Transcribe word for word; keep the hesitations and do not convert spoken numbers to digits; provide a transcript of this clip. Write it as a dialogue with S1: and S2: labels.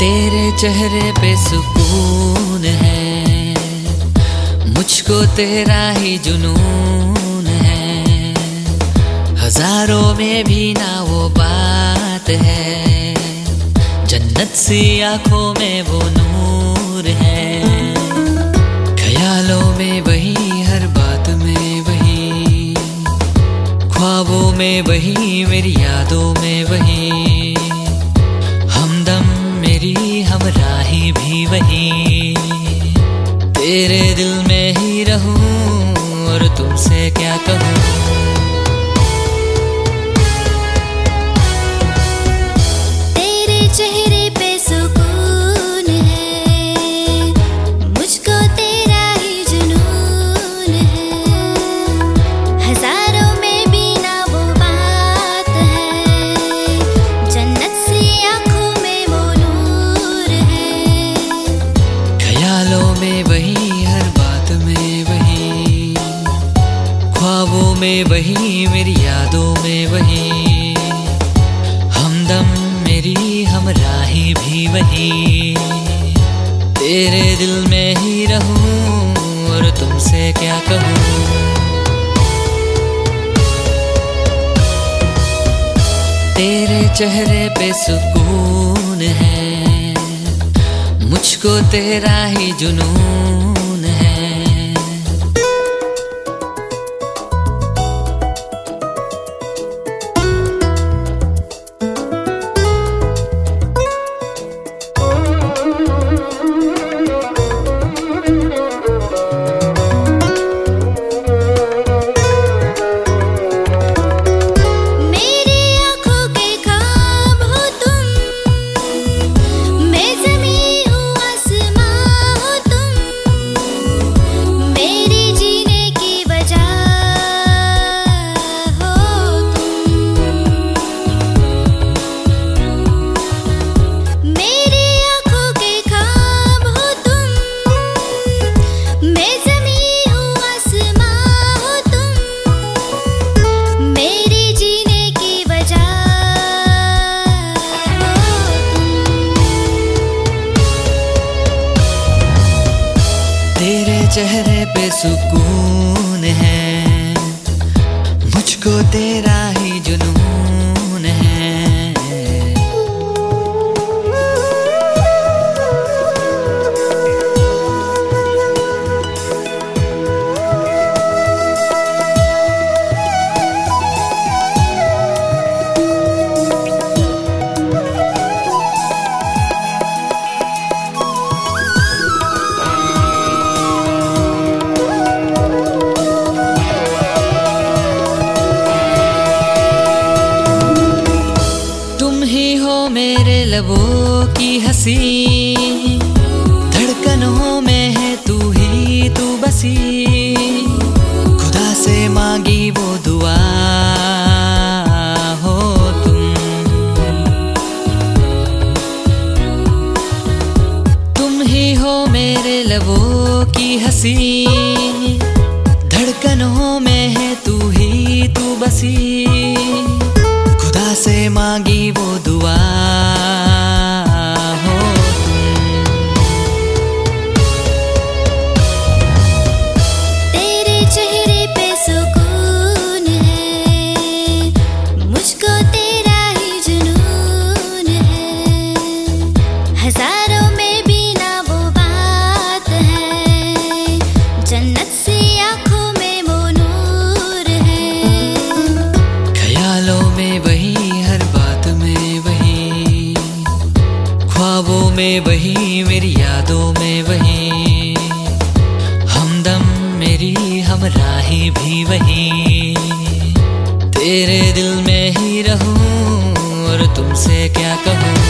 S1: तेरे चेहरे पे सुकून है, मुझको तेरा ही जुनून है। हजारों में भी ना वो बात है, जन्नत सी आंखों में वो नूर है। ख्यालों में वही, हर बात में वही, ख्वाबों में वही, मेरी यादों में वही। हमदम मेरी हमराही भी वही, तेरे दिल में ही रहूं और तुमसे क्या कहूं।
S2: तेरे चेहरे पे सुकून है, मुझको तेरा ही जुनून है। हजारों में भी ना वो बात है, जन्नत सी आंखों में वो नूर है।
S1: ख्यालों में वही, हर बात में वही, ख्वाबों में वही, मेरी यादों में वही। हमदम मेरी हमराही भी वही, तेरे दिल में ही रहूं और तुमसे क्या कहूं। तेरे चेहरे पे सुकून है, मुझको तेरा ही जुनून है। तेरे चेहरे पे सुकून है, मुझको तेरा ही जुनून है। मेरे लबों की हंसी, धड़कनों में है तू ही तू बसी। खुदा से मांगी वो दुआ हो तुम, तुम ही हो मेरे लबों की हंसी। धड़कनों में है तू ही तू बसी, खुदा से मांगी वो दुआ हो तुम।
S2: तेरे चेहरे पे सुकून है, मुझको तेरा ही जुनून है। हजारों में भी ना वो बात है, जन्नत सी आंखों में वो नूर है।
S1: ख्यालों में वही, हर बात में वही, ख्वाबों में वही, मेरी यादों में वही। हमदम मेरी हमराही भी वही, तेरे दिल में ही रहूं और तुमसे क्या कहूं।